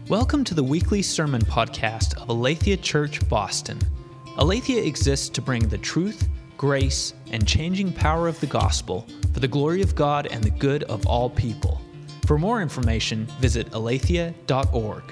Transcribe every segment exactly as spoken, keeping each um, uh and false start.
Welcome to the weekly sermon podcast of Aletheia Church, Boston. Aletheia exists to bring the truth, grace, and changing power of the gospel for the glory of God and the good of all people. For more information, visit aletheia dot org.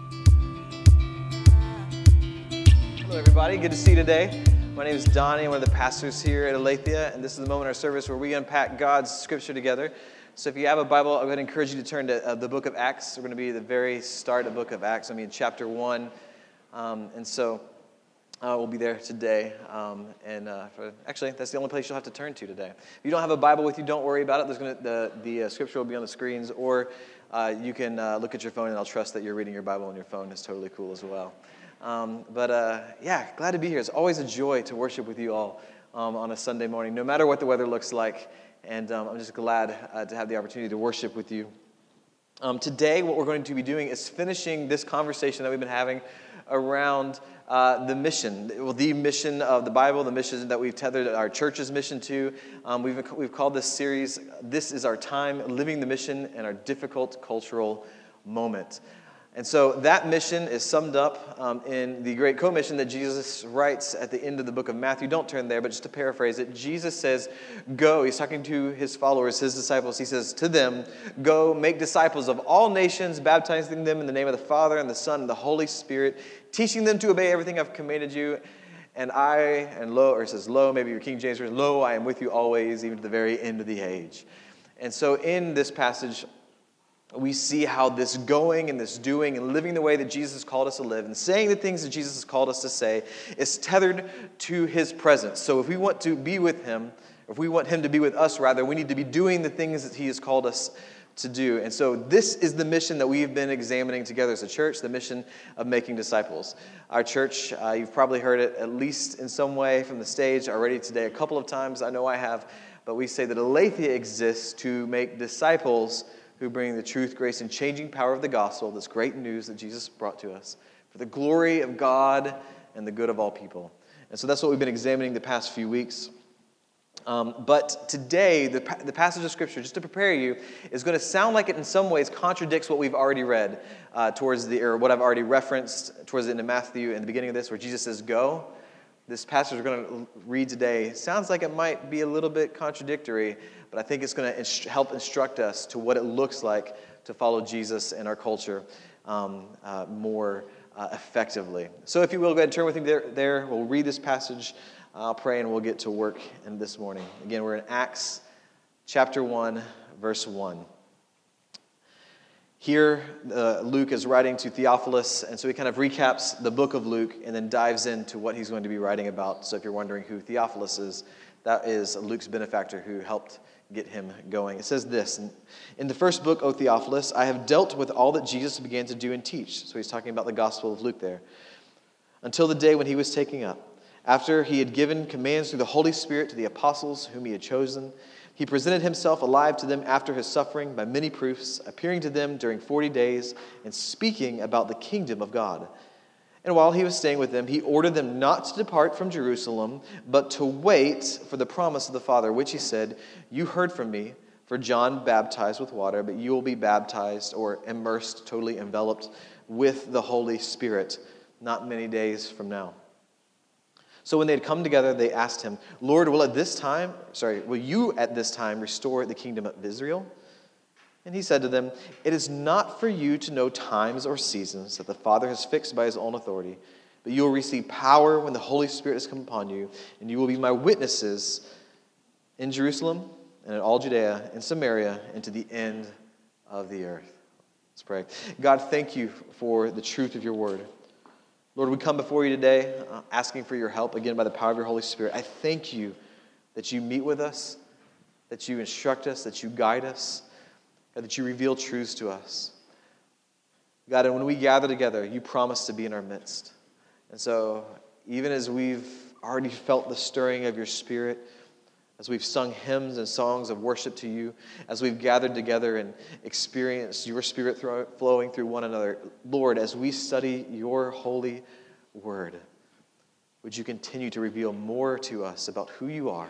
Hello, everybody. Good to see you today. My name is Donnie. I'm one of the pastors here at Aletheia, and this is the moment in our service where we unpack God's scripture together. So if you have a Bible, I'm going to encourage you to turn to uh, the book of Acts. We're going to be at the very start of the book of Acts. I mean, chapter one. Um, and so uh, we'll be there today. Um, and uh, for, actually, that's the only place you'll have to turn to today. If you don't have a Bible with you, don't worry about it. There's gonna, the the uh, scripture will be on the screens, or uh, you can uh, look at your phone, and I'll trust that you're reading your Bible on your phone. It's totally cool as well. Um, but uh, yeah, glad to be here. It's always a joy to worship with you all um, on a Sunday morning, no matter what the weather looks like. And um, I'm just glad uh, to have the opportunity to worship with you. Um, today, what we're going to be doing is finishing this conversation that we've been having around uh, the mission, well, the mission of the Bible, the mission that we've tethered our church's mission to. Um, we've we've called this series, This is Our Time, Living the Mission in Our Difficult Cultural Moment. And so that mission is summed up um, in the great commission that Jesus writes at the end of the book of Matthew. Don't turn there, but just to paraphrase it, Jesus says, go. He's talking to his followers, his disciples. He says to them, go make disciples of all nations, baptizing them in the name of the Father and the Son and the Holy Spirit, teaching them to obey everything I've commanded you. And I, and lo, or it says, lo, maybe your King James version, lo, I am with you always, even to the very end of the age. And so in this passage, we see how this going and this doing and living the way that Jesus has called us to live and saying the things that Jesus has called us to say is tethered to his presence. So if we want to be with him, if we want him to be with us, rather, we need to be doing the things that he has called us to do. And so this is the mission that we've been examining together as a church, the mission of making disciples. Our church, uh, you've probably heard it at least in some way from the stage already today a couple of times. I know I have. But we say that Aletheia exists to make disciples who bring the truth, grace, and changing power of the gospel, this great news that Jesus brought to us, for the glory of God and the good of all people. And so that's what we've been examining the past few weeks. Um, but today, the, the passage of Scripture, just to prepare you, is going to sound like it in some ways contradicts what we've already read uh, towards the, or what I've already referenced towards the end of Matthew in the beginning of this, where Jesus says, go. This passage we're going to read today sounds like it might be a little bit contradictory, but I think it's going to inst- help instruct us to what it looks like to follow Jesus in our culture um, uh, more uh, effectively. So if you will, go ahead and turn with me there. there. We'll read this passage. I'll pray and we'll get to work in this morning. Again, we're in Acts chapter one, verse one. Here, uh, Luke is writing to Theophilus, and so he kind of recaps the book of Luke and then dives into what he's going to be writing about. So if you're wondering who Theophilus is, that is Luke's benefactor who helped get him going. It says this, in the first book, O Theophilus, I have dealt with all that Jesus began to do and teach. So he's talking about the gospel of Luke there. Until the day when he was taken up. After he had given commands through the Holy Spirit to the apostles whom he had chosen, he presented himself alive to them after his suffering by many proofs, appearing to them during forty days and speaking about the kingdom of God. And while he was staying with them, he ordered them not to depart from Jerusalem, but to wait for the promise of the Father, which he said, you heard from me, for John baptized with water, but you will be baptized or immersed, totally enveloped with the Holy Spirit not many days from now. So when they had come together, they asked him, Lord, will at this time, sorry, will you at this time restore the kingdom of Israel? And he said to them, it is not for you to know times or seasons that the Father has fixed by his own authority, but you will receive power when the Holy Spirit has come upon you, and you will be my witnesses in Jerusalem and in all Judea and Samaria and to the end of the earth. Let's pray. God, thank you for the truth of your word. Lord, we come before you today uh, asking for your help, again, by the power of your Holy Spirit. I thank you that you meet with us, that you instruct us, that you guide us, and that you reveal truths to us. God, and when we gather together, you promise to be in our midst. And so, even as we've already felt the stirring of your Spirit, as we've sung hymns and songs of worship to you, as we've gathered together and experienced your Spirit thro- flowing through one another, Lord, as we study your holy word, would you continue to reveal more to us about who you are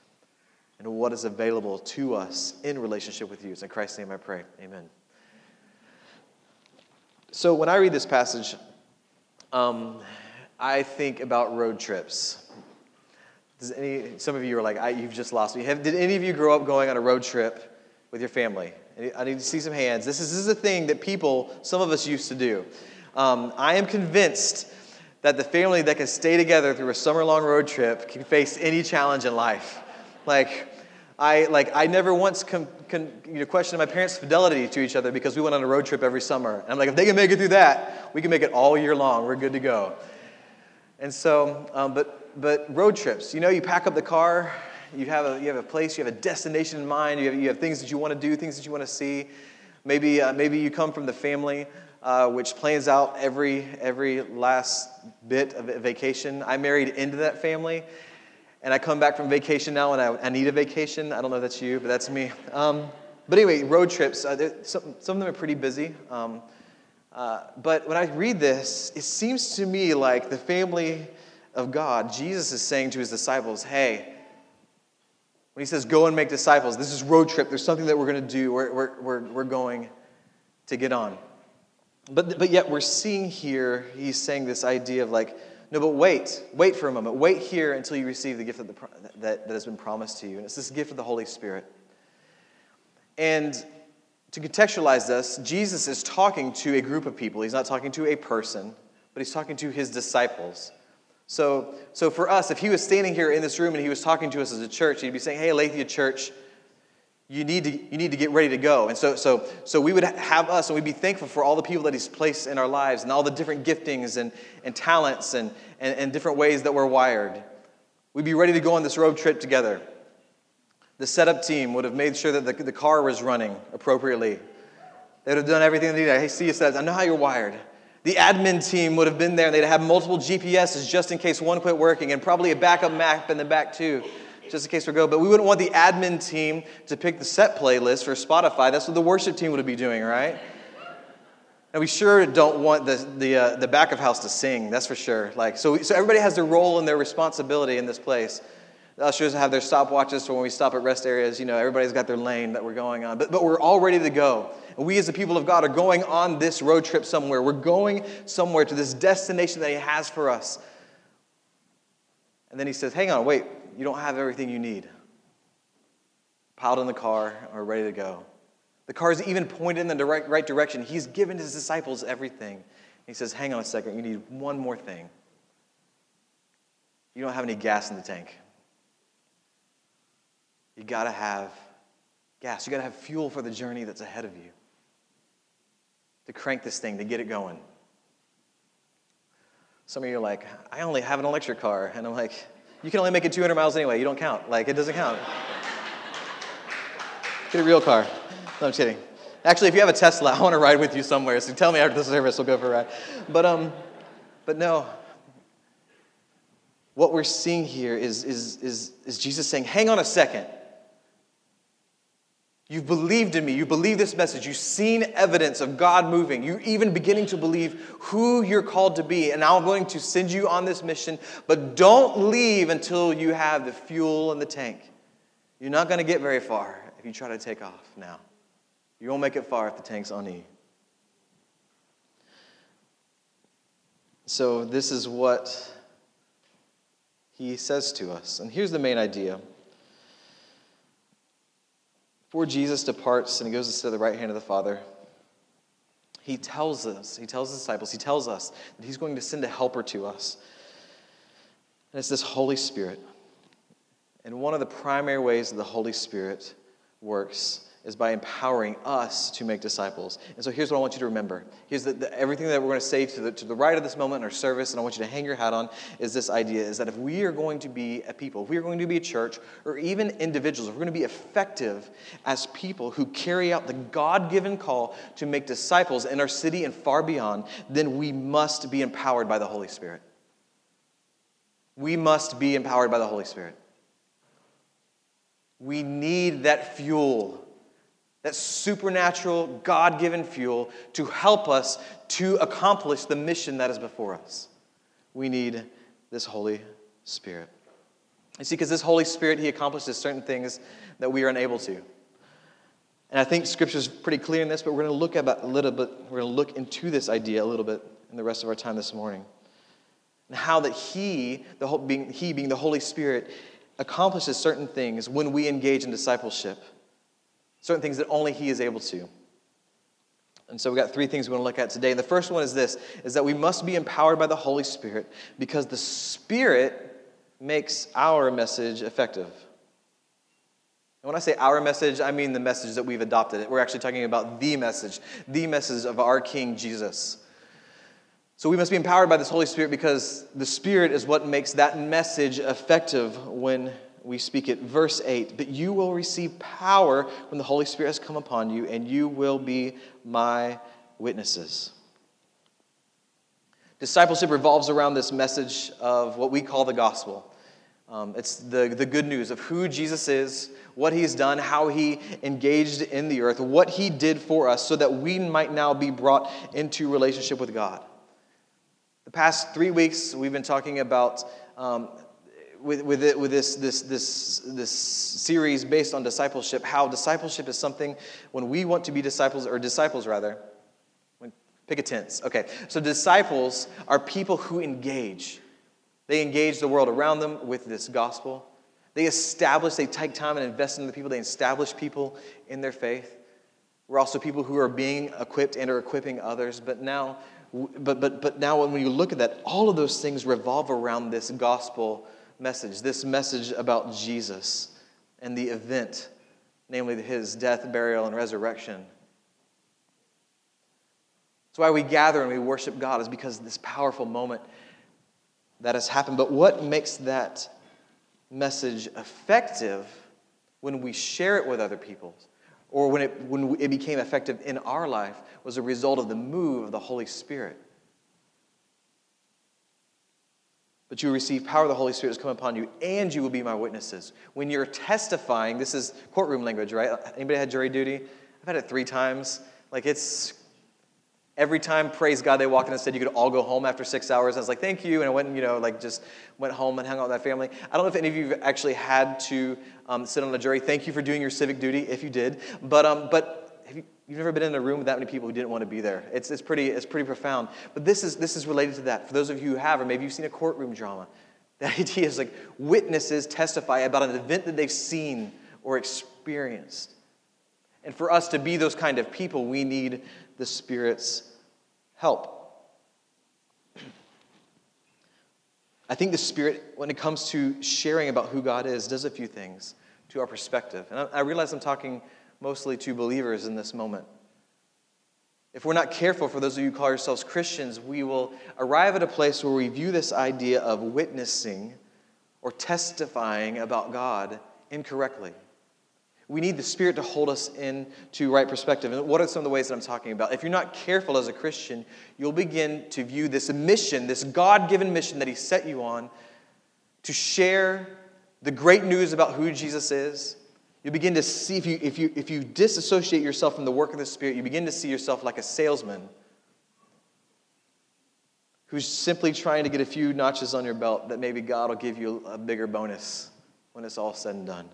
and what is available to us in relationship with you. It's in Christ's name I pray. Amen. So when I read this passage, um, I think about road trips. Does any? Some of you are like, I, you've just lost me. Have, did any of you grow up going on a road trip with your family? I need to see some hands. This is, this is a thing that people, some of us used to do. Um, I am convinced that the family that can stay together through a summer-long road trip can face any challenge in life. Like, I like I never once con, con, you know, questioned my parents' fidelity to each other because we went on a road trip every summer. And I'm like, if they can make it through that, we can make it all year long. We're good to go. And so, um, but but road trips, you know, you pack up the car, you have a you have a place, you have a destination in mind, you have you have things that you want to do, things that you want to see. Maybe uh, maybe you come from the family uh, which plans out every every last bit of a vacation. I married into that family. And I come back from vacation now, and I, I need a vacation. I don't know if that's you, but that's me. Um, but anyway, road trips, uh, some, some of them are pretty busy. Um, uh, but when I read this, it seems to me like the family of God, Jesus is saying to his disciples, hey, when he says, go and make disciples, this is road trip. There's something that we're going to do. We're, we're, we're, we're going to get on. But, but yet we're seeing here, he's saying this idea of like, no, but wait. Wait for a moment. Wait here until you receive the gift of the, that, that has been promised to you. And it's this gift of the Holy Spirit. And to contextualize this, Jesus is talking to a group of people. He's not talking to a person, but he's talking to his disciples. So, so for us, if he was standing here in this room and he was talking to us as a church, he'd be saying, hey, Aletheia Church, you need to you need to get ready to go. And so so so we would have us, and we'd be thankful for all the people that he's placed in our lives and all the different giftings and, and talents and, and, and different ways that we're wired. We'd be ready to go on this road trip together. The setup team would have made sure that the, the car was running appropriately. They would have done everything they needed. Hey, see, says, I know how you're wired. The admin team would have been there, and they'd have multiple G P S's just in case one quit working, and probably a backup map in the back too, just in case we go. But we wouldn't want the admin team to pick the set playlist for Spotify. That's what the worship team would be doing, right? And we sure don't want the the uh, the back of house to sing. That's for sure. Like so, so everybody has their role and their responsibility in this place. The ushers have their stopwatches for when we stop at rest areas. You know, everybody's got their lane that we're going on. But but we're all ready to go. And we as the people of God are going on this road trip somewhere. We're going somewhere to this destination that he has for us. And then he says, hang on, wait. You don't have everything you need. Piled in the car, and we're ready to go. The car is even pointed in the direct, right direction. He's given his disciples everything. He says, hang on a second, you need one more thing. You don't have any gas in the tank. You got to have gas. You got to have fuel for the journey that's ahead of you. To crank this thing, to get it going. Some of you are like, I only have an electric car. And I'm like, you can only make it two hundred miles anyway. You don't count. Like, it doesn't count. Get a real car. No, I'm kidding. Actually, if you have a Tesla, I want to ride with you somewhere. So tell me after the service, we'll go for a ride. But um, but no. What we're seeing here is, is, is, is Jesus saying, hang on a second. You've believed in me. You believe this message. You've seen evidence of God moving. You're even beginning to believe who you're called to be. And now I'm going to send you on this mission. But don't leave until you have the fuel in the tank. You're not going to get very far if you try to take off now. You won't make it far if the tank's on E. So this is what he says to us. And here's the main idea. Before Jesus departs and he goes to sit at the right hand of the Father, he tells us, he tells the disciples, he tells us that he's going to send a helper to us. And it's this Holy Spirit. And one of the primary ways that the Holy Spirit works is by empowering us to make disciples. And so here's what I want you to remember. Here's the, the, everything that we're going to say to the, to the right of this moment in our service, and I want you to hang your hat on, is this idea, is that if we are going to be a people, if we are going to be a church, or even individuals, if we're going to be effective as people who carry out the God-given call to make disciples in our city and far beyond, then we must be empowered by the Holy Spirit. We must be empowered by the Holy Spirit. We need that fuel, that supernatural, God-given fuel to help us to accomplish the mission that is before us. We need this Holy Spirit. You see, because this Holy Spirit, he accomplishes certain things that we are unable to. And I think Scripture is pretty clear in this, but we're going to look about a little bit, we're going to look into this idea a little bit in the rest of our time this morning. And how that He, the whole, being, He being the Holy Spirit, accomplishes certain things when we engage in discipleship. Certain things that only He is able to. And so we've got three things we want to look at today. And the first one is this, is that we must be empowered by the Holy Spirit because the Spirit makes our message effective. And when I say our message, I mean the message that we've adopted. We're actually talking about the message, the message of our King Jesus. So we must be empowered by this Holy Spirit because the Spirit is what makes that message effective when we speak it. Verse eight, but you will receive power when the Holy Spirit has come upon you, and you will be my witnesses. Discipleship revolves around this message of what we call the gospel. Um, it's the, the good news of who Jesus is, what He's done, how He engaged in the earth, what He did for us so that we might now be brought into relationship with God. The past three weeks, we've been talking about, um, with, with, it, with this, this, this, this series based on discipleship, how discipleship is something when we want to be disciples, or disciples rather, pick a tense. Okay, so disciples are people who engage. They engage the world around them with this gospel. They establish, they take time and invest in the people. They establish people in their faith. We're also people who are being equipped and are equipping others. But now, but but but now when you look at that, all of those things revolve around this gospel message, this message about Jesus and the event, namely His death, burial, and resurrection. That's why we gather and we worship God, is because of this powerful moment that has happened. But what makes that message effective when we share it with other people, or when it when it became effective in our life, was a result of the move of the Holy Spirit. But you will receive power of the Holy Spirit has come upon you, and you will be my witnesses. When you're testifying, this is courtroom language, right? Anybody had jury duty? I've had it three times. Like it's Every time, praise God, they walked in and said you could all go home after six hours. I was like, thank you. And I went and, you know, like just went home and hung out with that family. I don't know if any of you have actually had to um, sit on a jury. Thank you for doing your civic duty, if you did. But um, but have you, you've never been in a room with that many people who didn't want to be there. It's it's pretty it's pretty profound. But this is this is related to that. For those of you who have, or maybe you've seen a courtroom drama, the idea is like witnesses testify about an event that they've seen or experienced. And for us to be those kind of people, we need the Spirit's help. I think the Spirit, when it comes to sharing about who God is, does a few things to our perspective. And I, I realize I'm talking mostly to believers in this moment. If we're not careful, for those of you who call yourselves Christians, we will arrive at a place where we view this idea of witnessing or testifying about God incorrectly. We need the Spirit to hold us into right perspective. And what are some of the ways that I'm talking about? If you're not careful as a Christian, you'll begin to view this mission, this God-given mission that He set you on, to share the great news about who Jesus is. You begin to see, if you, if you, if you disassociate yourself from the work of the Spirit, you begin to see yourself like a salesman who's simply trying to get a few notches on your belt that maybe God will give you a bigger bonus when it's all said and done.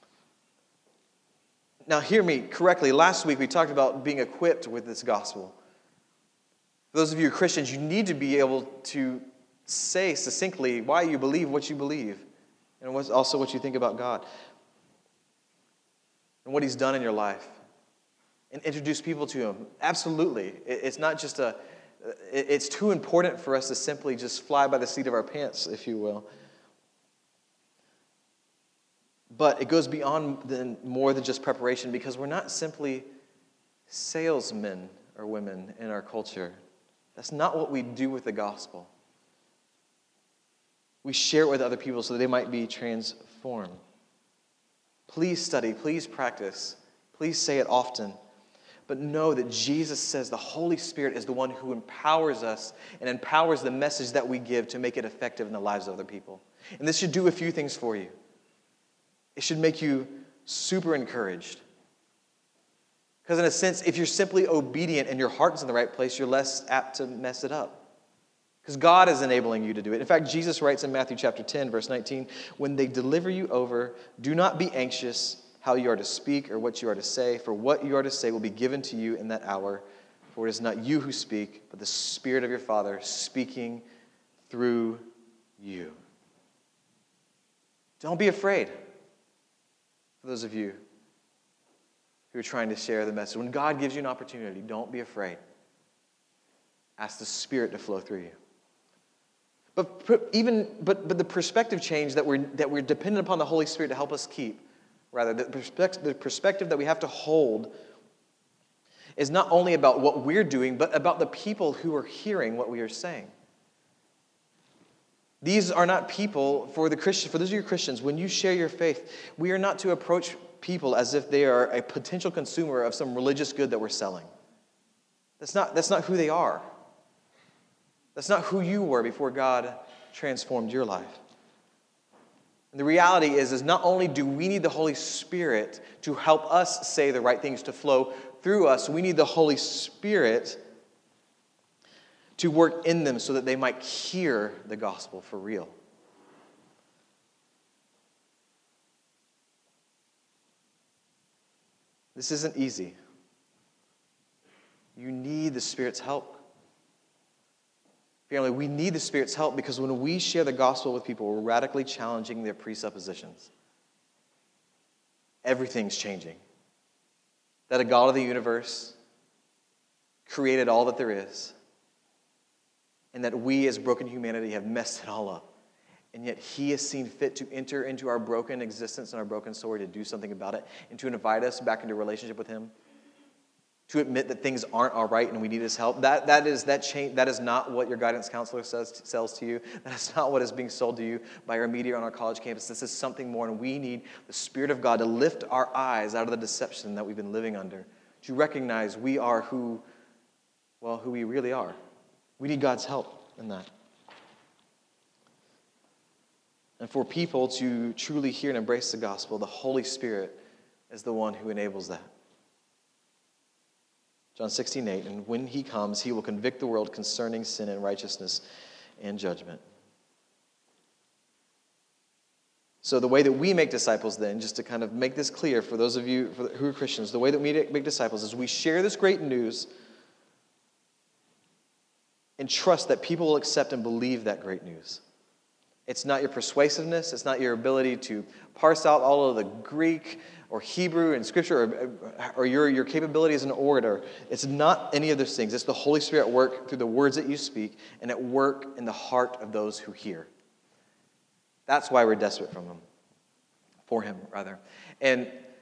Now, hear me correctly. Last week, we talked about being equipped with this gospel. For those of you who are Christians, you need to be able to say succinctly why you believe what you believe, and what's also what you think about God and what He's done in your life, and introduce people to Him. Absolutely. It's not just a, it's too important for us to simply just fly by the seat of our pants, if you will. But it goes beyond than, more than just preparation, because we're not simply salesmen or women in our culture. That's not what we do with the gospel. We share it with other people so that they might be transformed. Please study, please practice, please say it often. But know that Jesus says the Holy Spirit is the one who empowers us and empowers the message that we give to make it effective in the lives of other people. And this should do a few things for you. It should make you super encouraged. Because in a sense, if you're simply obedient and your heart is in the right place, you're less apt to mess it up. Because God is enabling you to do it. In fact, Jesus writes in Matthew chapter ten, verse nineteen, when they deliver you over, do not be anxious how you are to speak or what you are to say, for what you are to say will be given to you in that hour. For it is not you who speak, but the Spirit of your Father speaking through you. Don't be afraid. For those of you who are trying to share the message, when God gives you an opportunity, don't be afraid. Ask the Spirit to flow through you. But even but but the perspective change that we're that we're dependent upon the Holy Spirit to help us keep, rather the perspective the perspective that we have to hold is not only about what we're doing, but about the people who are hearing what we are saying. These are not people, for the Christian, for those of you Christians, when you share your faith, we are not to approach people as if they are a potential consumer of some religious good that we're selling. That's not, that's not who they are. That's not who you were before God transformed your life. And the reality is, is not only do we need the Holy Spirit to help us say the right things to flow through us, we need the Holy Spirit to work in them so that they might hear the gospel for real. This isn't easy. You need the Spirit's help. Family, we need the Spirit's help because when we share the gospel with people, we're radically challenging their presuppositions. Everything's changing. That a God of the universe created all that there is, and that we as broken humanity have messed it all up. And yet He has seen fit to enter into our broken existence and our broken story to do something about it and to invite us back into a relationship with Him. To admit that things aren't all right and we need His help. That, that, is, that, change, that is not what your guidance counselor says, sells to you. That is not what is being sold to you by our media on our college campus. This is something more, and we need the Spirit of God to lift our eyes out of the deception that we've been living under, to recognize we are who, well, who we really are. We need God's help in that. And for people to truly hear and embrace the gospel, the Holy Spirit is the one who enables that. John sixteen eight, and when He comes, He will convict the world concerning sin and righteousness and judgment. So the way that we make disciples then, just to kind of make this clear for those of you who are Christians, the way that we make disciples is we share this great news and trust that people will accept and believe that great news. It's not your persuasiveness. It's not your ability to parse out all of the Greek or Hebrew in Scripture or, or your, your capability as an orator. It's not any of those things. It's the Holy Spirit at work through the words that you speak and at work in the heart of those who hear. That's why we're desperate from Him. For Him, rather. And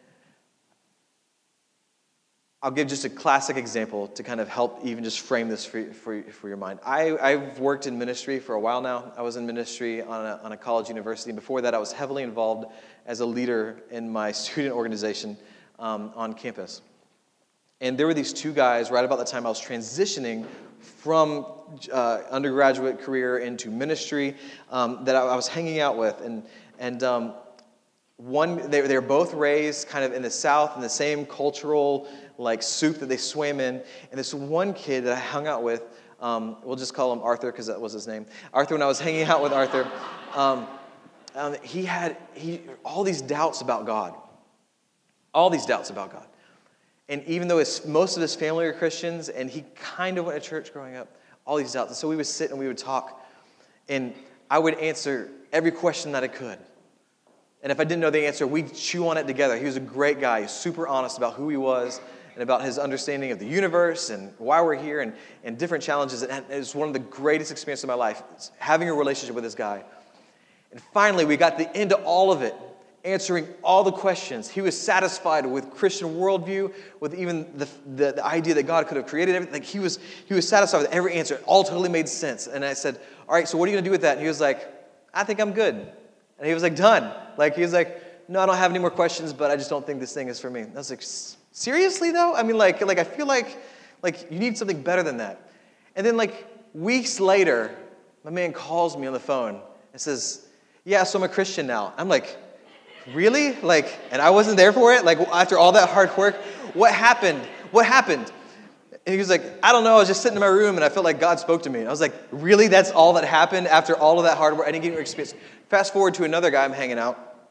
I'll give just a classic example to kind of help even just frame this for, for, for your mind. I, I've worked in ministry for a while now. I was in ministry on a, on a college university. Before that, I was heavily involved as a leader in my student organization um, on campus. And there were these two guys right about the time I was transitioning from uh, undergraduate career into ministry um, that I, I was hanging out with. And, and um, one, they, they were both raised kind of in the South in the same cultural like soup that they swam in. And this one kid that I hung out with, um, we'll just call him Arthur because that was his name. Arthur, when I was hanging out with Arthur, um, um, he had he all these doubts about God. All these doubts about God. And even though his, most of his family are Christians, and he kind of went to church growing up, all these doubts. And so we would sit and we would talk, and I would answer every question that I could. And if I didn't know the answer, we'd chew on it together. He was a great guy. He was super honest about who he was and about his understanding of the universe and why we're here and, and different challenges. And it was one of the greatest experiences of my life, having a relationship with this guy. And finally, we got to the end of all of it, answering all the questions. He was satisfied with Christian worldview, with even the, the, the idea that God could have created everything. Like he was, he was satisfied with every answer. It all totally made sense. And I said, all right, so what are you going to do with that? And he was like, I think I'm good. And he was like, done. Like, he was like, no, I don't have any more questions, but I just don't think this thing is for me. And I was like, seriously, though? I mean, like, like I feel like, like you need something better than that. And then, like, weeks later, my man calls me on the phone and says, yeah, so I'm a Christian now. I'm like, really? Like, and I wasn't there for it? Like, after all that hard work, what happened? What happened? And he was like, I don't know, I was just sitting in my room and I felt like God spoke to me. And I was like, really? That's all that happened after all of that hard work? I didn't get your experience. Fast forward to another guy I'm hanging out,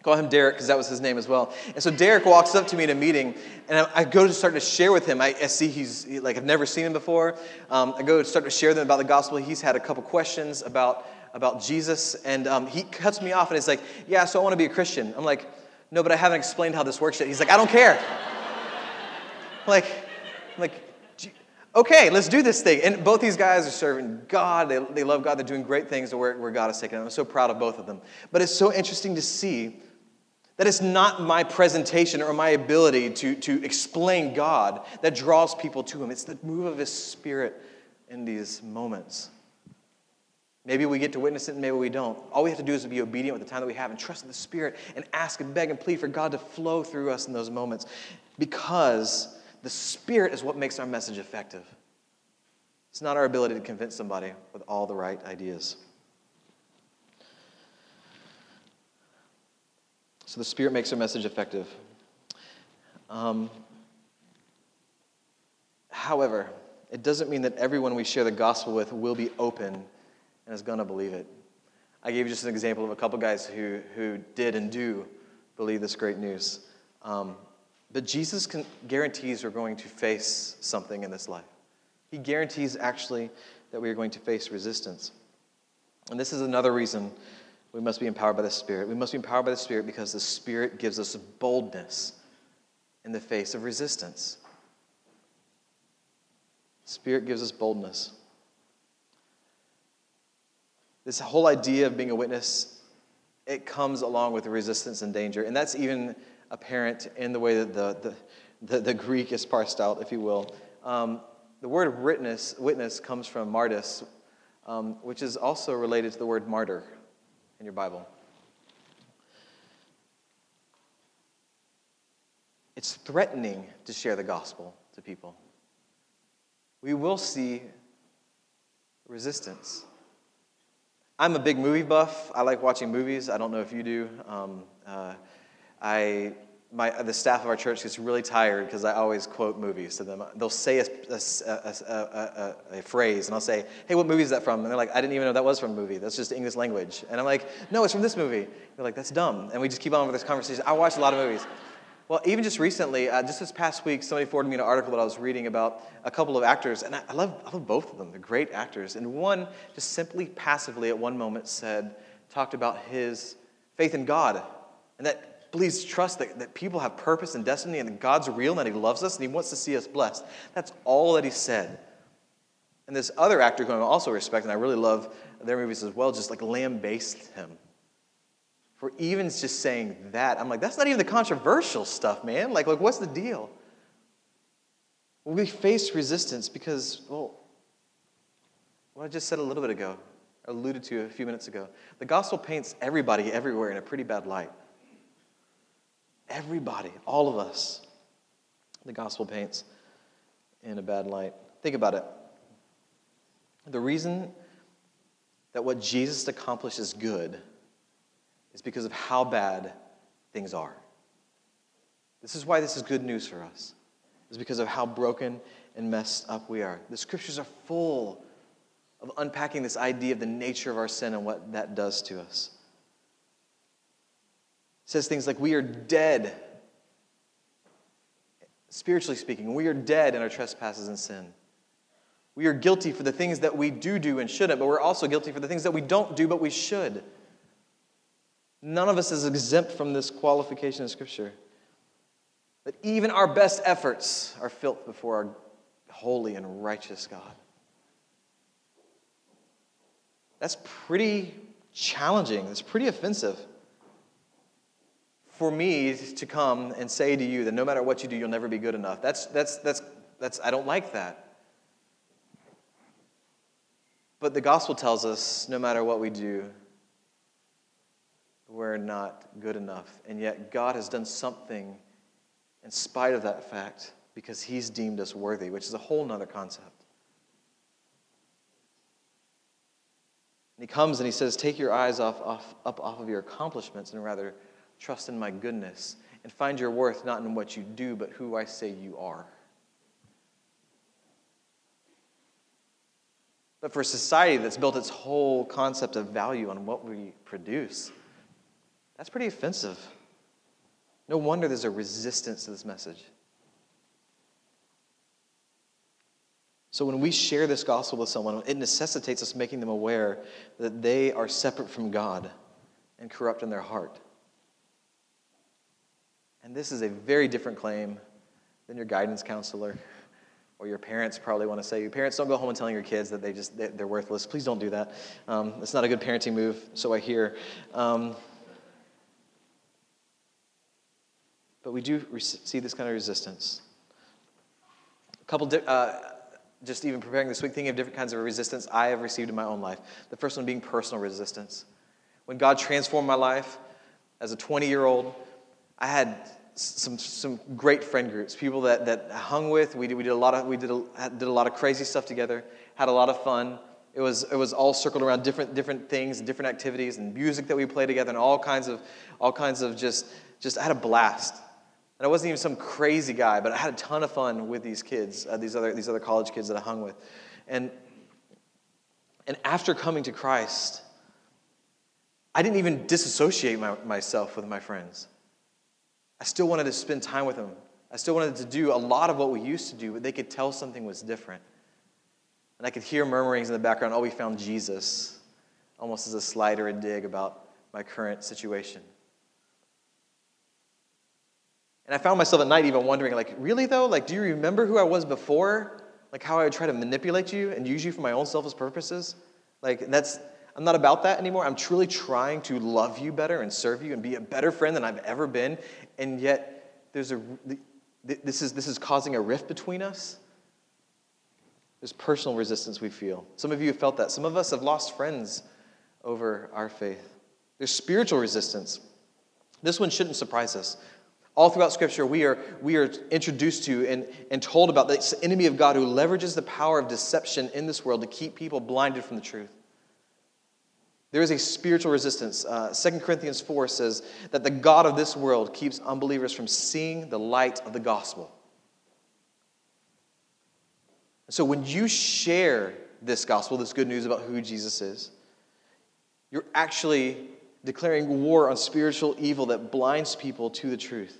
Call him Derek because that was his name as well. And so Derek walks up to me in a meeting, and I, I go to start to share with him. I, I see he's, he, like, I've never seen him before. Um, I go to start to share with him about the gospel. He's had a couple questions about, about Jesus, and um, he cuts me off, and he's like, yeah, so I want to be a Christian. I'm like, no, but I haven't explained how this works yet. He's like, I don't care. I'm like, I'm like, okay, let's do this thing. And both these guys are serving God. They, they love God. They're doing great things where, where God is taking them. I'm so proud of both of them. But it's so interesting to see that it's not my presentation or my ability to, to explain God that draws people to him. It's the move of his Spirit in these moments. Maybe we get to witness it and maybe we don't. All we have to do is be obedient with the time that we have and trust in the Spirit and ask and beg and plead for God to flow through us in those moments, because the Spirit is what makes our message effective. It's not our ability to convince somebody with all the right ideas. So the Spirit makes our message effective. Um, however, it doesn't mean that everyone we share the gospel with will be open and is going to believe it. I gave you just an example of a couple guys who, who did and do believe this great news. Um, but Jesus can, guarantees we're going to face something in this life. He guarantees actually that we are going to face resistance. And this is another reason we must be empowered by the Spirit. We must be empowered by the Spirit because the Spirit gives us boldness in the face of resistance. The Spirit gives us boldness. This whole idea of being a witness, it comes along with resistance and danger. And that's even apparent in the way that the, the, the, the Greek is parsed out, if you will. Um, the word witness, witness comes from martys, um, which is also related to the word martyr in your Bible. It's threatening to share the gospel to people. We will see resistance. I'm a big movie buff. I like watching movies. I don't know if you do. Um, uh, I, my, the staff of our church gets really tired because I always quote movies to them. They'll say a, a, a, a, a phrase, and I'll say, hey, what movie is that from? And they're like, I didn't even know that was from a movie. That's just English language. And I'm like, no, it's from this movie. They're like, that's dumb. And we just keep on with this conversation. I watch a lot of movies. Well, even just recently, uh, just this past week, somebody forwarded me an article that I was reading about a couple of actors, and I, I love I love both of them. They're great actors. And one just simply passively at one moment said, talked about his faith in God, and that believes, trust that, that people have purpose and destiny, and that God's real, and that he loves us, and he wants to see us blessed. That's all that he said. And this other actor who I also respect, and I really love their movies as well, just like lambasted him. For even just saying that, I'm like, that's not even the controversial stuff, man. Like, like what's the deal? Well, we face resistance because, well, what I just said a little bit ago, alluded to a few minutes ago. The gospel paints everybody everywhere in a pretty bad light. Everybody, all of us, the gospel paints in a bad light. Think about it. The reason that what Jesus accomplished is good is because of how bad things are. This is why this is good news for us. It's because of how broken and messed up we are. The scriptures are full of unpacking this idea of the nature of our sin and what that does to us. It says things like we are dead, spiritually speaking. We are dead in our trespasses and sin. We are guilty for the things that we do do and shouldn't, but we're also guilty for the things that we don't do, but we should. None of us is exempt from this qualification in Scripture. That even our best efforts are filth before our holy and righteous God. That's pretty challenging. That's pretty offensive. For me to come and say to you that no matter what you do, you'll never be good enough. That's, that's, that's, that's, I don't like that. But the gospel tells us no matter what we do, we're not good enough. And yet God has done something in spite of that fact because he's deemed us worthy, which is a whole nother concept. And he comes and he says, take your eyes off, off, up off of your accomplishments and rather trust in my goodness and find your worth not in what you do, but who I say you are. But for a society that's built its whole concept of value on what we produce, That's pretty offensive. No wonder there's a resistance to this message. So when we share this gospel with someone, it necessitates us making them aware that they are separate from God and corrupt in their heart. And this is a very different claim than your guidance counselor or your parents probably want to say. Your parents, don't go home and telling your kids that they just, they're worthless. Please don't do that. Um, it's not a good parenting move, so I hear. Um, but we do re- see this kind of resistance. A couple di- uh, just even preparing this week, thinking of different kinds of resistance I have received in my own life. The first one being personal resistance. When God transformed my life as a twenty-year-old, I had some some great friend groups, people that, that I hung with. We did, we did a lot of we did a, did a lot of crazy stuff together. Had a lot of fun. It was it was all circled around different different things, and different activities, and music that we played together, and all kinds of all kinds of just just I had a blast. And I wasn't even some crazy guy, but I had a ton of fun with these kids, uh, these other these other college kids that I hung with. And and after coming to Christ, I didn't even disassociate my, myself with my friends. I still wanted to spend time with them. I still wanted to do a lot of what we used to do, but they could tell something was different. And I could hear murmurings in the background, oh, we found Jesus, almost as a slight or a dig about my current situation. And I found myself at night even wondering, like, really though? Like, do you remember who I was before? Like how I would try to manipulate you and use you for my own selfish purposes? Like, that's, I'm not about that anymore. I'm truly trying to love you better and serve you and be a better friend than I've ever been. And yet, there's a, this is, this is causing a rift between us. There's personal resistance we feel. Some of you have felt that. Some of us have lost friends over our faith. There's spiritual resistance. This one shouldn't surprise us. All throughout Scripture, we are, we are introduced to and, and told about this enemy of God who leverages the power of deception in this world to keep people blinded from the truth. There is a spiritual resistance. Uh, Second Corinthians four says that the God of this world keeps unbelievers from seeing the light of the gospel. So when you share this gospel, this good news about who Jesus is, you're actually declaring war on spiritual evil that blinds people to the truth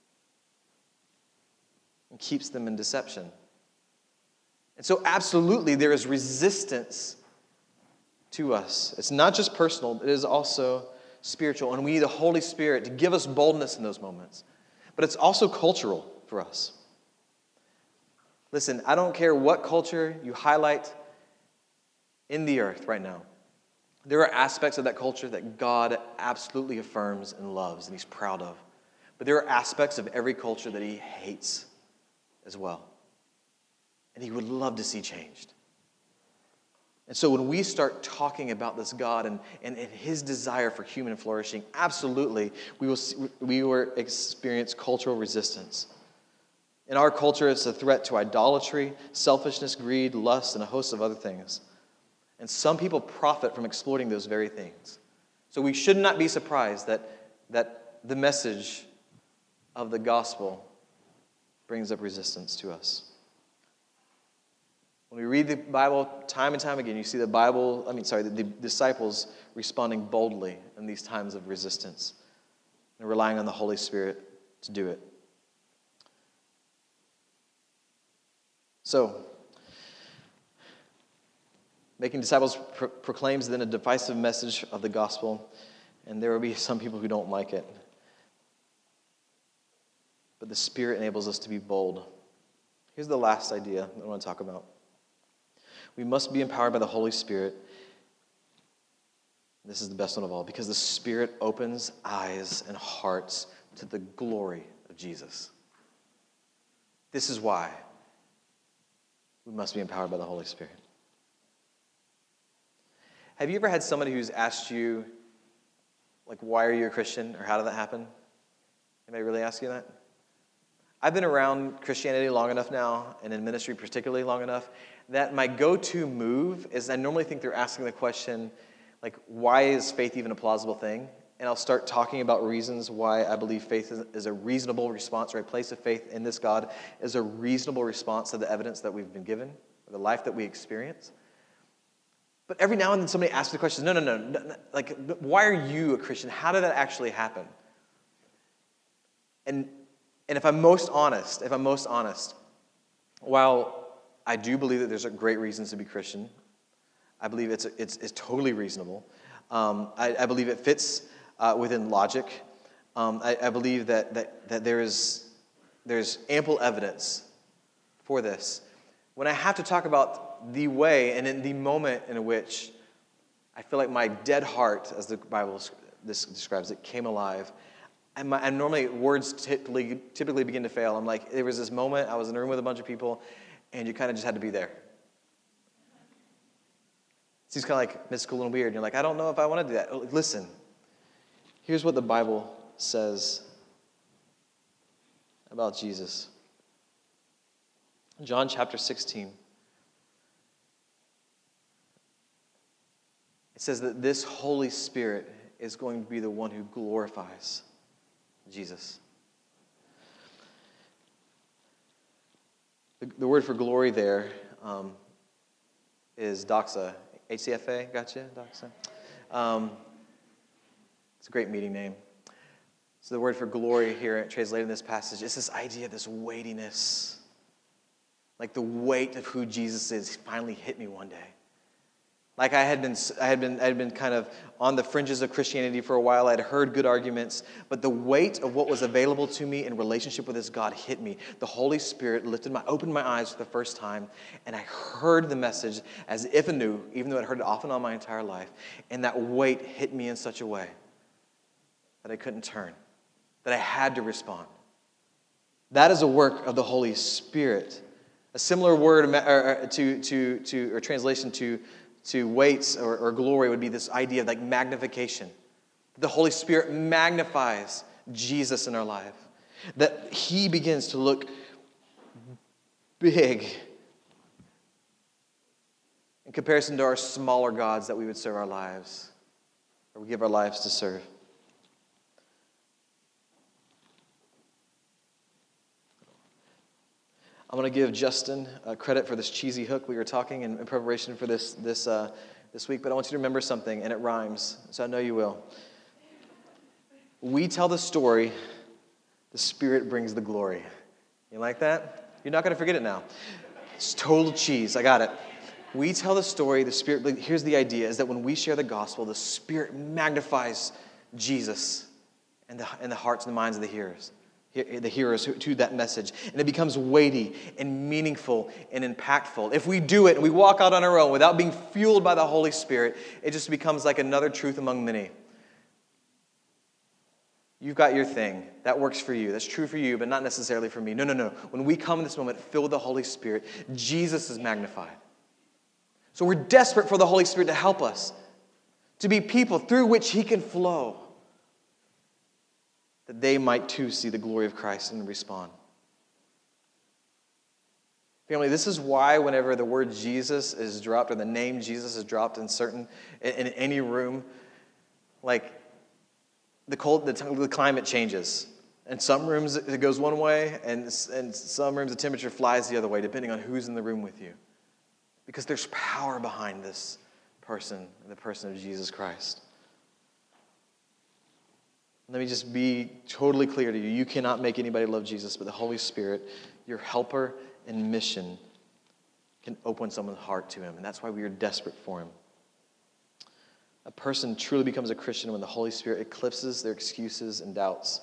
and keeps them in deception. And so absolutely there is resistance to us. It's not just personal, it is also spiritual. And we need the Holy Spirit to give us boldness in those moments. But it's also cultural for us. Listen, I don't care what culture you highlight in the earth right now. There are aspects of that culture that God absolutely affirms and loves and he's proud of. But there are aspects of every culture that he hates as well. And he would love to see changed. And so when we start talking about this God and, and, and his desire for human flourishing, absolutely we will, we will experience cultural resistance. In our culture, it's a threat to idolatry, selfishness, greed, lust, and a host of other things. And some people profit from exploiting those very things. So we should not be surprised that, that the message of the gospel brings up resistance to us. When we read the Bible time and time again, you see the Bible, I mean, sorry, the, the disciples responding boldly in these times of resistance and relying on the Holy Spirit to do it. So, making disciples pro- proclaims then a divisive message of the gospel, and there will be some people who don't like it. But the Spirit enables us to be bold. Here's the last idea I want to talk about. We must be empowered by the Holy Spirit. This is the best one of all, because the Spirit opens eyes and hearts to the glory of Jesus. This is why we must be empowered by the Holy Spirit. Have you ever had somebody who's asked you, like, why are you a Christian, or how did that happen? Anybody really ask you that? I've been around Christianity long enough now, and in ministry particularly long enough, that my go-to move is I normally think they're asking the question, like, why is faith even a plausible thing? And I'll start talking about reasons why I believe faith is, is a reasonable response, or a place of faith in this God is a reasonable response to the evidence that we've been given, or the life that we experience. But every now and then somebody asks the question, no, no, no, no, no, like, why are you a Christian? How did that actually happen? And, and if I'm most honest, if I'm most honest, while I do believe that there's a great reasons to be Christian, I believe it's, it's, it's totally reasonable. Um, I, I believe it fits uh, within logic. Um, I, I believe that, that, that there is, there's ample evidence for this. When I have to talk about the way and in the moment in which I feel like my dead heart, as the Bible this describes it, came alive, and, my, and normally words typically, typically begin to fail. I'm like, there was this moment, I was in a room with a bunch of people, and you kind of just had to be there. It seems kind of like mystical and weird. And you're like, I don't know if I want to do that. Listen, here's what the Bible says about Jesus. John chapter sixteen. It says that this Holy Spirit is going to be the one who glorifies Jesus. The, the word for glory there um, is doxa. H C F A, gotcha, doxa. Um, it's a great meeting name. So the word for glory here, translated in this passage, is this idea of this weightiness. Like the weight of who Jesus is finally hit me one day. Like I had been, I had been, I had been kind of on the fringes of Christianity for a while. I had heard good arguments, but the weight of what was available to me in relationship with this God hit me. The Holy Spirit lifted my, opened my eyes for the first time, and I heard the message as if anew, even though I'd heard it off and on my entire life. And that weight hit me in such a way that I couldn't turn, that I had to respond. That is a work of the Holy Spirit. A similar word or, to, to, to, or translation to to weights or, or glory would be this idea of like magnification. The Holy Spirit magnifies Jesus in our life. That he begins to look big in comparison to our smaller gods that we would serve our lives, or we give our lives to serve. I'm going to give Justin uh, credit for this cheesy hook we were talking in, in preparation for this this uh, this week, but I want you to remember something, and it rhymes, so I know you will. We tell the story, the Spirit brings the glory. You like that? You're not going to forget it now. It's total cheese. I got it. We tell the story, the Spirit, here's the idea, is that when we share the gospel, the Spirit magnifies Jesus in the, in the hearts and the minds of the hearers. The hearers to that message. And it becomes weighty and meaningful and impactful. If we do it and we walk out on our own without being fueled by the Holy Spirit, it just becomes like another truth among many. You've got your thing. That works for you. That's true for you, but not necessarily for me. No, no, no. When we come in this moment filled with the Holy Spirit, Jesus is magnified. So we're desperate for the Holy Spirit to help us, to be people through which he can flow, that they might too see the glory of Christ and respond. Family, this is why whenever the word Jesus is dropped or the name Jesus is dropped in certain in, in any room, like the cold, the, the climate changes. In some rooms it goes one way, and in some rooms the temperature flies the other way, depending on who's in the room with you, because there's power behind this person, the person of Jesus Christ. Let me just be totally clear to you. You cannot make anybody love Jesus, but the Holy Spirit, your helper and mission, can open someone's heart to him. And that's why we are desperate for him. A person truly becomes a Christian when the Holy Spirit eclipses their excuses and doubts.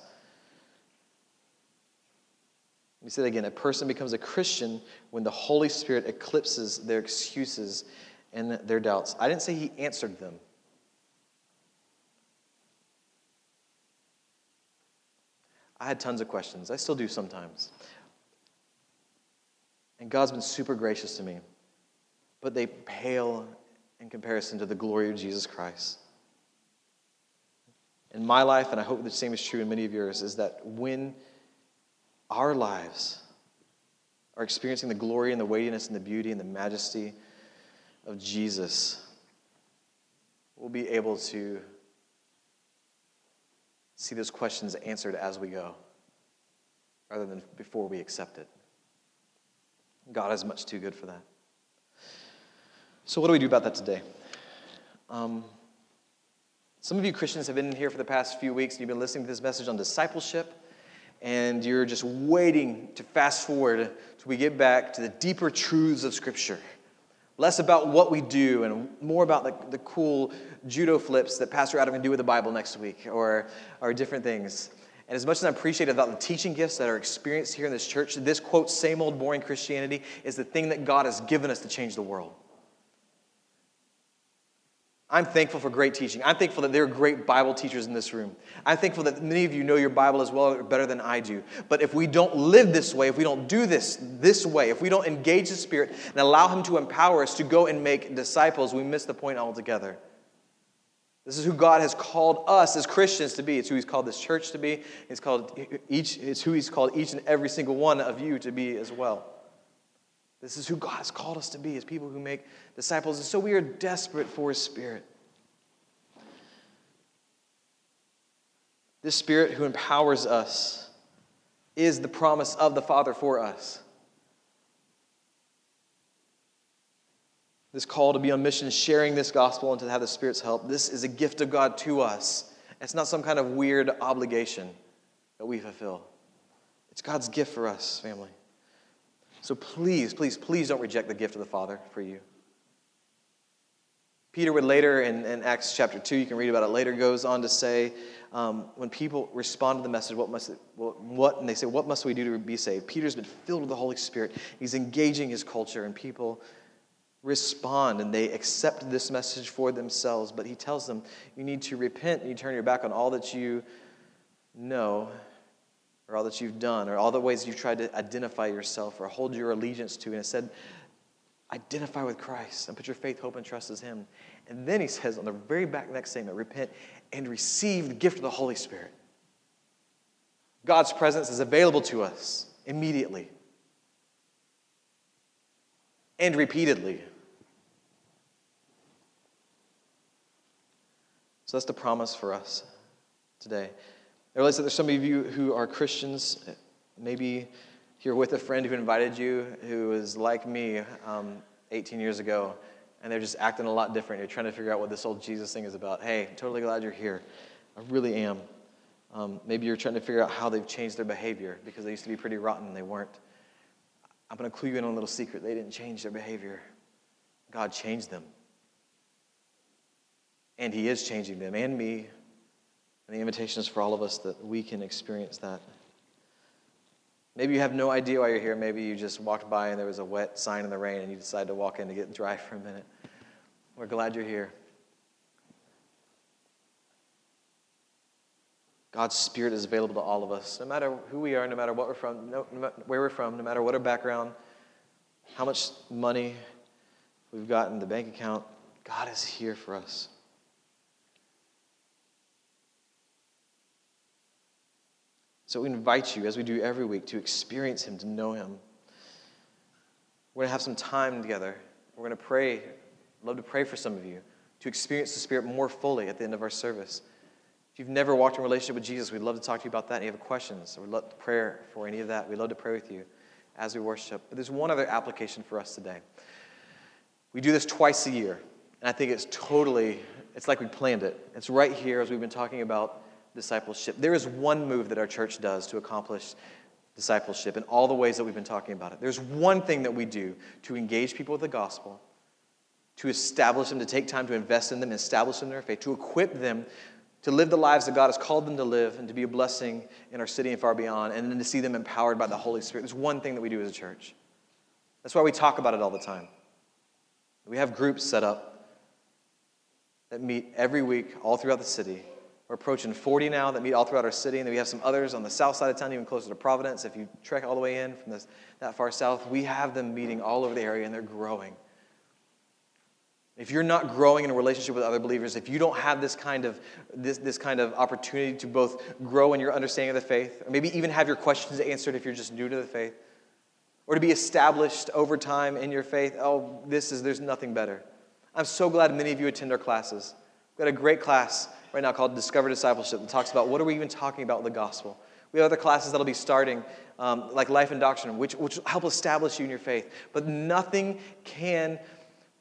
Let me say that again. A person becomes a Christian when the Holy Spirit eclipses their excuses and their doubts. I didn't say he answered them. I had tons of questions. I still do sometimes. And God's been super gracious to me. But they pale in comparison to the glory of Jesus Christ. In my life, and I hope the same is true in many of yours, is that when our lives are experiencing the glory and the weightiness and the beauty and the majesty of Jesus, we'll be able to see those questions answered as we go, rather than before we accept it. God is much too good for that. So what do we do about that today? Um, some of you Christians have been here for the past few weeks, and you've been listening to this message on discipleship, and you're just waiting to fast forward till we get back to the deeper truths of Scripture. Less about what we do and more about the, the cool judo flips that Pastor Adam can do with the Bible next week, or, or different things. And as much as I appreciate about the teaching gifts that are experienced here in this church, this, quote, same old boring Christianity is the thing that God has given us to change the world. I'm thankful for great teaching. I'm thankful that there are great Bible teachers in this room. I'm thankful that many of you know your Bible as well or better than I do. But if we don't live this way, if we don't do this this way, if we don't engage the Spirit and allow Him to empower us to go and make disciples, we miss the point altogether. This is who God has called us as Christians to be. It's who He's called this church to be. It's called each. It's who He's called each and every single one of you to be as well. This is who God has called us to be, as people who make disciples. And so we are desperate for His Spirit. This Spirit who empowers us is the promise of the Father for us. This call to be on mission, sharing this gospel and to have the Spirit's help, this is a gift of God to us. It's not some kind of weird obligation that we fulfill. It's God's gift for us, family. So please, please, please don't reject the gift of the Father for you. Peter would later, in, in Acts chapter two, you can read about it later, goes on to say, um, when people respond to the message, what must it, what, what, and they say, what must we do to be saved? Peter's been filled with the Holy Spirit. He's engaging his culture, and people respond, and they accept this message for themselves. But he tells them, you need to repent, and you turn your back on all that you know, or all that you've done, or all the ways you've tried to identify yourself or hold your allegiance to. And it said, identify with Christ and put your faith, hope, and trust as Him. And then he says on the very back next statement, repent and receive the gift of the Holy Spirit. God's presence is available to us immediately and repeatedly. So that's the promise for us today. I realize that there's some of you who are Christians, maybe you're with a friend who invited you who is like me um, eighteen years ago, and they're just acting a lot different. You're trying to figure out what this whole Jesus thing is about. Hey, I'm totally glad you're here. I really am. Um, maybe you're trying to figure out how they've changed their behavior because they used to be pretty rotten and they weren't. I'm going to clue you in on a little secret. They didn't change their behavior. God changed them. And He is changing them and me. And the invitation is for all of us that we can experience that. Maybe you have no idea why you're here. Maybe you just walked by and there was a wet sign in the rain and you decided to walk in to get dry for a minute. We're glad you're here. God's Spirit is available to all of us, no matter who we are, no matter what we're from, no, no, where we're from, no matter what our background, how much money we've got in the bank account. God is here for us. So we invite you, as we do every week, to experience Him, to know Him. We're going to have some time together. We're going to pray. I'd love to pray for some of you to experience the Spirit more fully at the end of our service. If you've never walked in a relationship with Jesus, we'd love to talk to you about that. And you have questions, or we'd love to pray for any of that. We'd love to pray with you as we worship. But there's one other application for us today. We do this twice a year, and I think it's totally, it's like we planned it. It's right here as we've been talking about discipleship. There is one move that our church does to accomplish discipleship in all the ways that we've been talking about it. There's one thing that we do to engage people with the gospel, to establish them, to take time to invest in them, establish them in their faith, to equip them to live the lives that God has called them to live and to be a blessing in our city and far beyond, and then to see them empowered by the Holy Spirit. There's one thing that we do as a church. That's why we talk about it all the time. We have groups set up that meet every week all throughout the city. We're approaching forty now that meet all throughout our city, and then we have some others on the south side of town, even closer to Providence. If you trek all the way in from this, that far south, we have them meeting all over the area, and they're growing. If you're not growing in a relationship with other believers, if you don't have this kind of this, this kind of opportunity to both grow in your understanding of the faith, or maybe even have your questions answered if you're just new to the faith, or to be established over time in your faith, oh, this is there's nothing better. I'm so glad many of you attend our classes. We've got a great class right now called Discover Discipleship that talks about what are we even talking about with the gospel. We have other classes that'll be starting, um, like Life and Doctrine, which, which will help establish you in your faith. But nothing can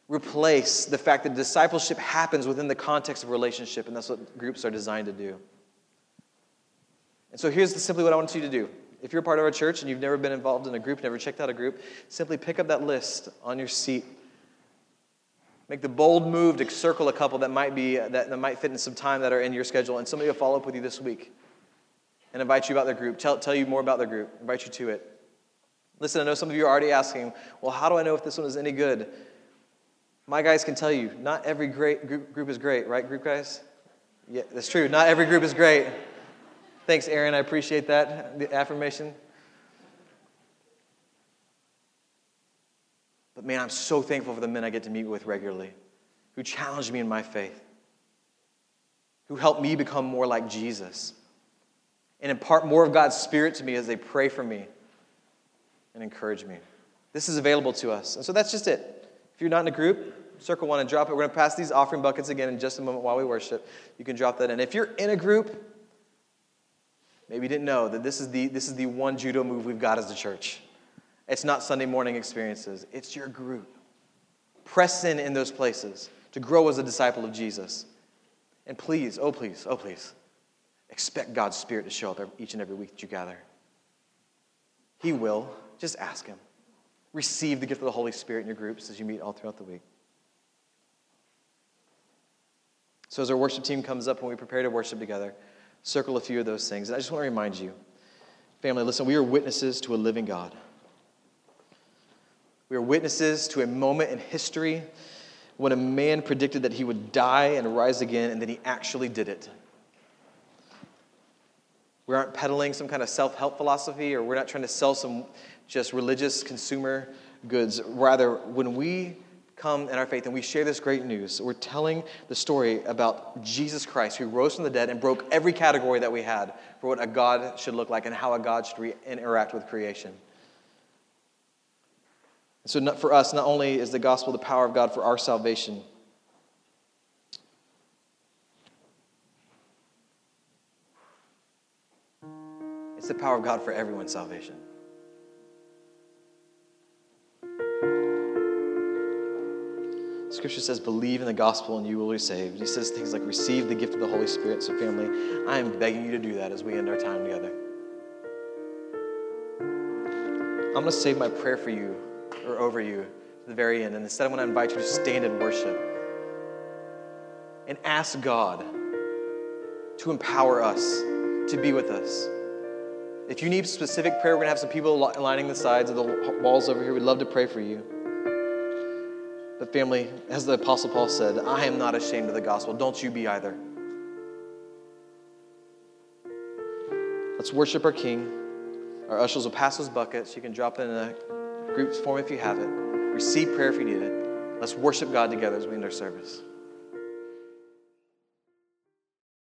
replace the fact that discipleship happens within the context of relationship, and that's what groups are designed to do. And so here's simply what I want you to do. If you're a part of our church and you've never been involved in a group, never checked out a group, simply pick up that list on your seat. Make the bold move to circle a couple that might be that, that might fit in some time that are in your schedule, and somebody will follow up with you this week and invite you about their group, tell, tell you more about their group, invite you to it. Listen, I know some of you are already asking, well, how do I know if this one is any good? My guys can tell you, not every great group, group is great, right, group guys? Yeah, that's true. Not every group is great. Thanks, Aaron. I appreciate that, the affirmation. But man, I'm so thankful for the men I get to meet with regularly, who challenge me in my faith, who help me become more like Jesus, and impart more of God's Spirit to me as they pray for me and encourage me. This is available to us. And so that's just it. If you're not in a group, circle one and drop it. We're going to pass these offering buckets again in just a moment while we worship. You can drop that in. If you're in a group, maybe you didn't know that this is the this is the one judo move we've got as a church. It's not Sunday morning experiences. It's your group. Press in in those places to grow as a disciple of Jesus. And please, oh please, oh please, expect God's Spirit to show up each and every week that you gather. He will. Just ask Him. Receive the gift of the Holy Spirit in your groups as you meet all throughout the week. So as our worship team comes up and we prepare to worship together, circle a few of those things. And I just want to remind you, family, listen, we are witnesses to a living God. We are witnesses to a moment in history when a man predicted that he would die and rise again, and then he actually did it. We aren't peddling some kind of self-help philosophy, or we're not trying to sell some just religious consumer goods. Rather, when we come in our faith and we share this great news, we're telling the story about Jesus Christ, who rose from the dead and broke every category that we had for what a God should look like and how a God should re- interact with creation. And so not, for us, not only is the gospel the power of God for our salvation, it's the power of God for everyone's salvation. Scripture says, believe in the gospel and you will be saved. And he says things like, receive the gift of the Holy Spirit. So family, I am begging you to do that as we end our time together. I'm going to save my prayer for you or over you to the very end. And instead, I'm going to invite you to stand and worship and ask God to empower us, to be with us. If you need specific prayer, we're going to have some people lining the sides of the walls over here. We'd love to pray for you. But family, as the Apostle Paul said, I am not ashamed of the gospel. Don't you be either. Let's worship our King. Our ushers will pass those buckets. You can drop it in a group form if you have it. Receive prayer if you need it. Let's worship God together as we end our service.